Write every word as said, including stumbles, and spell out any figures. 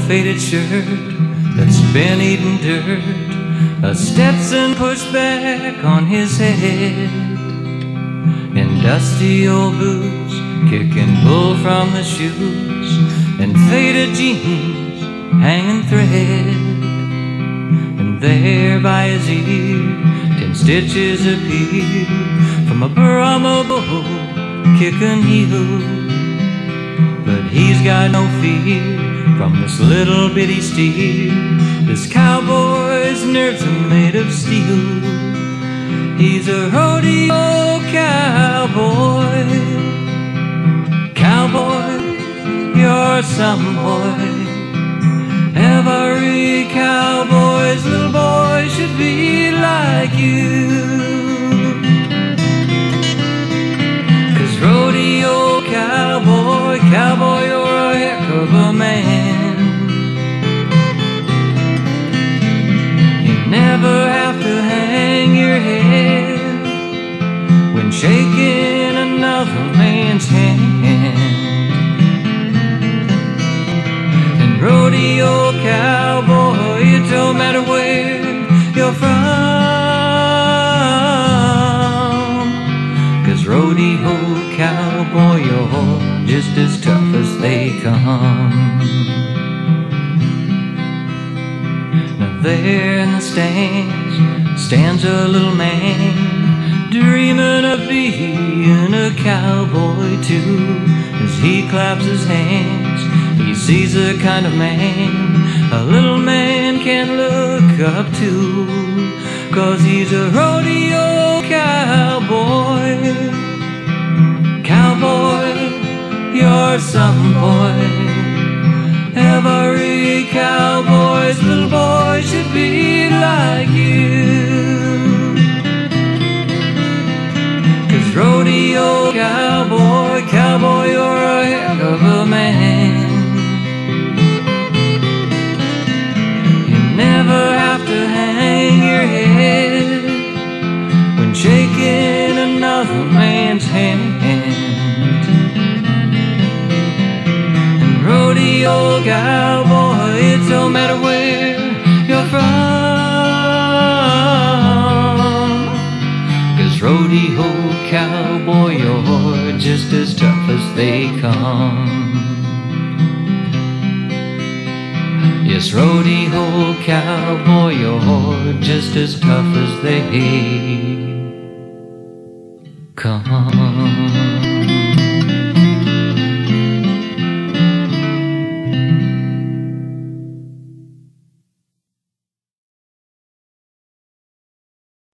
faded shirt that's been eating dirt, a Stetson pushed back on his head, and dusty old boots kicking bull from the shoes, and faded jeans hanging thread. And there by his ear ten stitches appear from a Brahma bull kicking heel. But he's got no fear from this little bitty steer. This cowboy's nerves are made of steel. He's a rodeo cowboy. Cowboy, you're some boy. Every cowboy's little boy should be like you. 'Cause rodeo cowboy, cowboy, you're a heck of a man. You never have to hang your head when shaking another man's hand. And rodeo cowboy, it don't matter where you're from, 'cause rodeo cowboy, you're just as tough as they come. Now there in the stands stands a little man, dreaming of being a cowboy too. As he claps his hands, he sees the kind of man a little man can look up to, 'cause he's a rodeo cowboy. Cowboy, you're some boy. Every cowboy's little boy should be like you. 'Cause rodeo cowboy, cowboy, you're a heck of a man. You never have to hang your head when shaking another man's hand. And rodeo cowboy, it don't matter where you're from, 'cause rodeo cowboy, you're just as tough as they come. Yes, rodeo cowboy, you're just as tough as they come.